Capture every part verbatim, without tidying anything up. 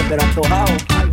pero antojado.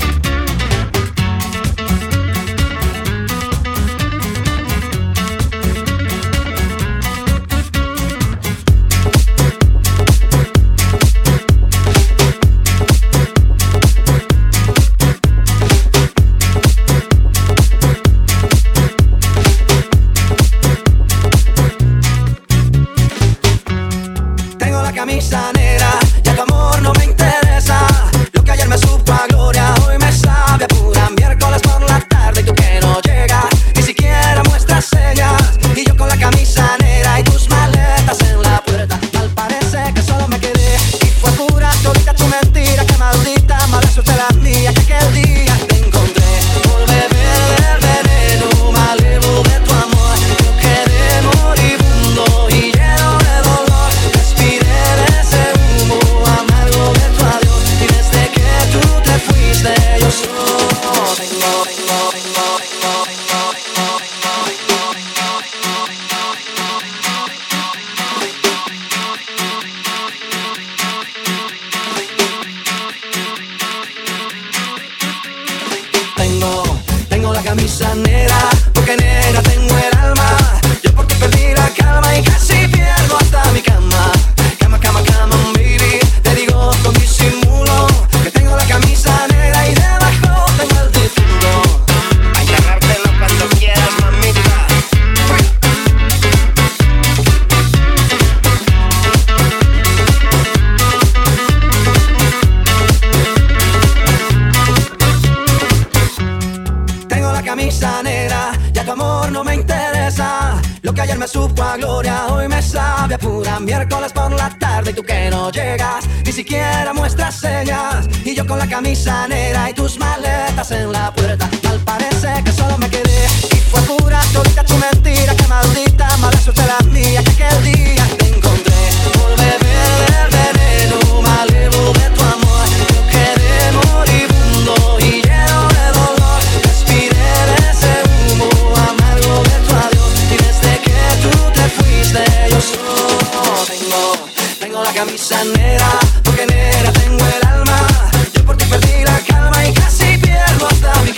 Camisa negra, ya tu amor no me interesa. Lo que ayer me supo a gloria, hoy me sabe a pura. Miércoles por la tarde y tú que no llegas, ni siquiera muestras señas. Y yo con la camisa negra y tus maletas en la puerta. Tal parece que solo me quedé y fue pura todita tu mentira. Que maldita mala suerte la mía, que aquel día te encontré por beber del veneno malevo de tu amor. Yo quedé moribundo y lleno de dolor. Respiré ese humo amargo de tu adiós. Y desde que tú te fuiste yo solo tengo, tengo, tengo, tengo, tengo, tengo, tengo la camisa negra, porque negra tengo el alma. Yo por ti perdí la calma y casi pierdo hasta mi cama. Cama, cama, cama, baby. Te digo con disimulo que tengo la camisa negra y debajo tengo el difunto. A agarrártelo cuando quieras, mamita. Tengo la camisa negra, ya tu amor no me interesa. Lo que ayer me supo a gloria, hoy me sabe a pura. Miércoles por la tarde y tú que no llegas, ni siquiera muestras señas. Y yo con la camisa negra y tus maletas en la puerta. Tal parece que solo me quedé y fue pura todita tu mentira. Que maldita mala suerte la mía, que aquel día te encontré por beber del veneno malevo de tu amor. Yo quedé moribundo y lleno de dolor. Respiré ese humo amargo de tu adiós. Y desde que tú te fuiste yo solo tengo, tengo la camisa negra, porque negra tengo el alma. Yo por ti perdí la calma y casi pierdo hasta mi